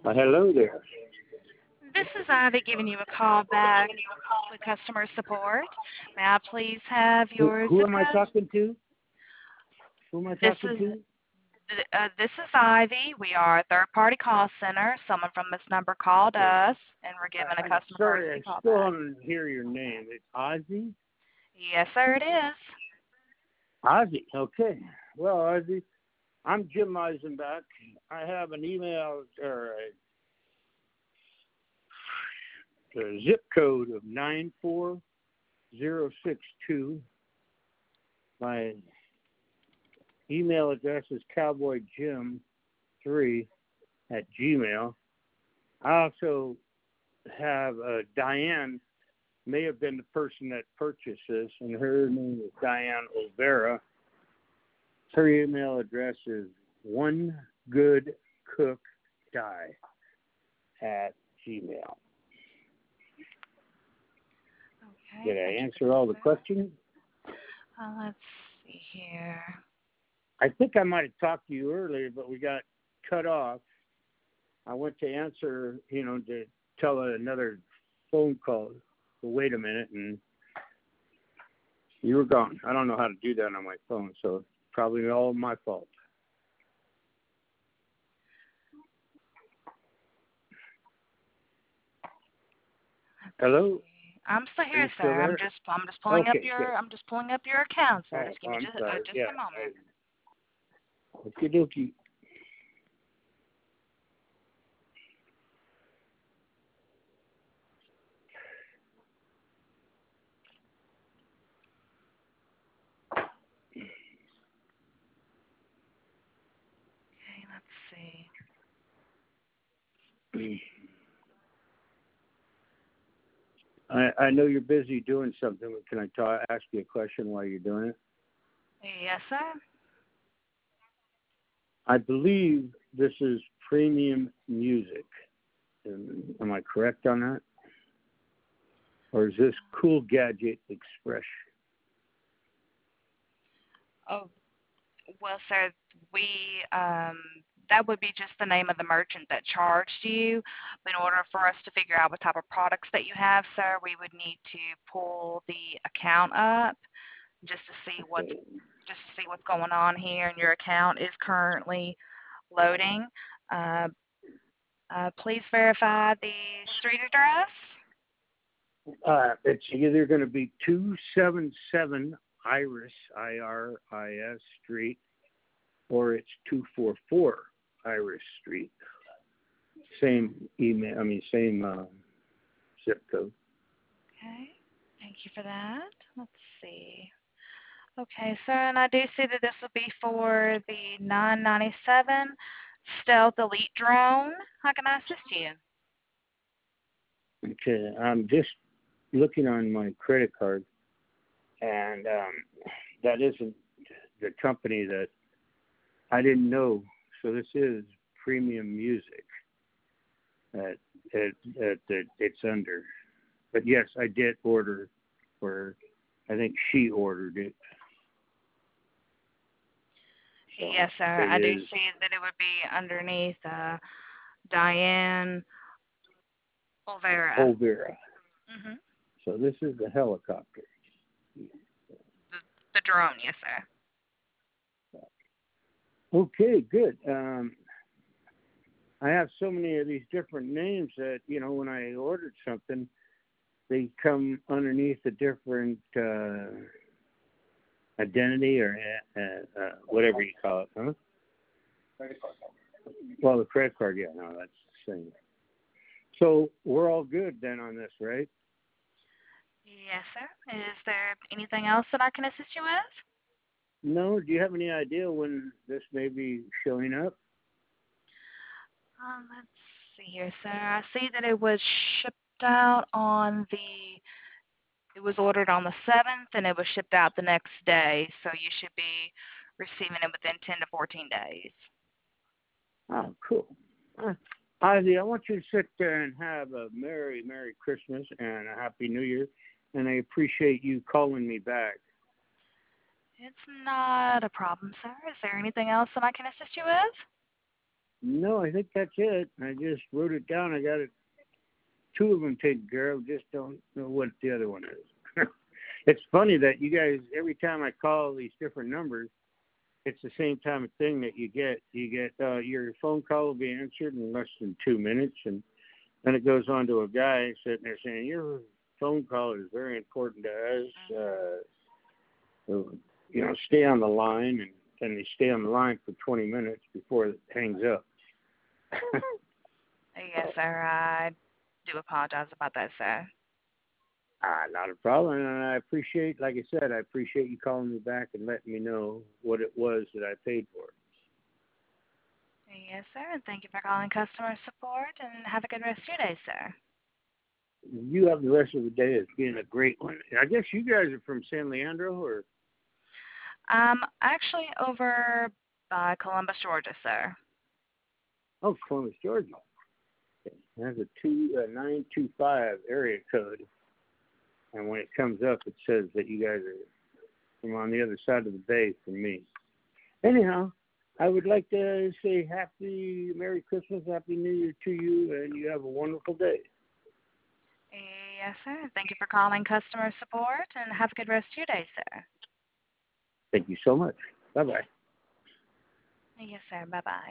Hello there. This is Ivy giving you a call back with customer support. May I please have your Who zip am I code? talking to? Who am I This talking is to? this is Ivy. We are a third-party call center. Someone from this number called Okay. us, and we're giving a I'm customer sorry, courtesy I call still back. don't hear your name. It's Ozzy? Yes, sir, it is. Ozzy, okay. Well, Ozzy, I'm Jim Eisenbach. I have an email or a zip code of 94062. My email address is cowboyjim3 at gmail. I also have Diane, may have been the person that purchased this, and her name is Diane Olvera. Her email address is onegoodcookdie@gmail. Okay, Did I thank you for answer all the that. questions? Let's see here. I think I might have talked to you earlier, but we got cut off. I went to answer, to tell another phone call. So wait a minute, and you were gone. I don't know how to do that on my phone, so it's probably all my fault. Hello? I'm still Are you here, still sir. I'm there? just pulling up Okay, good. your account, sir. Oh, Just give me I'm just sorry. just Yeah. a moment. Okie dokie. Okay, let's see. I know you're busy doing something. Can I ask you a question while you're doing it? Yes, sir. I believe this is premium music. Am I correct on that? Or is this Cool Gadget Express? Oh, well, sir, we that would be just the name of the merchant that charged you. But in order for us to figure out what type of products that you have, sir, we would need to pull the account up just to see Okay. what's going on here. And your account is currently loading. Uh, please verify the street address. It's either going to be 277 Iris, Iris Street, or it's 244 Iris Street. Same email, same zip code. Okay, thank you for that. Let's see. Okay, sir, and I do see that this will be for the 997 Stealth Elite drone. How can I assist you? Okay, I'm just looking on my credit card, and that isn't the company that I didn't know. So this is premium music that it's under. But yes, I did order for. I think she ordered it. So Yes, sir. it I do is see that it would be underneath Diane Olvera. Olvera. Mhm. So this is the helicopter. The drone, yes, sir. Okay, good. I have so many of these different names that when I ordered something, they come underneath a different identity or whatever you call it, huh? Well, the credit card, yeah, no, that's the same. So we're all good then on this, right? Yes, sir. Is there anything else that I can assist you with? No, do you have any idea when this may be showing up? Let's see here, sir. I see that it was shipped out on it was ordered on the 7th and it was shipped out the next day, so you should be receiving it within 10 to 14 days. Oh, cool. Ozzy, I want you to sit there and have a Merry, Merry Christmas and a Happy New Year, and I appreciate you calling me back. It's not a problem, sir. Is there anything else that I can assist you with? No, I think that's it. I just wrote it down. I got it. Two of them taken care of. Just don't know what the other one is. It's funny that you guys, every time I call these different numbers, it's the same time of thing that you get. You get your phone call will be answered in less than 2 minutes, and then it goes on to a guy sitting there saying your phone call is very important to us. So, stay on the line, and they stay on the line for 20 minutes before it hangs up. Yes, sir. I do apologize about that, sir. Not a problem, and I appreciate, like I said, I appreciate you calling me back and letting me know what it was that I paid for. Yes, sir. And thank you for calling customer support, and have a good rest of your day, sir. You have the rest of the day as being a great one. I guess you guys are from San Leandro, or? Actually over by Columbus, Georgia, sir. Oh, Columbus, Georgia. It has a 925 area code, and when it comes up, it says that you guys are from on the other side of the bay from me. Anyhow, I would like to say Merry Christmas, Happy New Year to you, and you have a wonderful day. Yes, sir. Thank you for calling customer support, and have a good rest of your day, sir. Thank you so much. Bye-bye. Yes, sir. Bye-bye.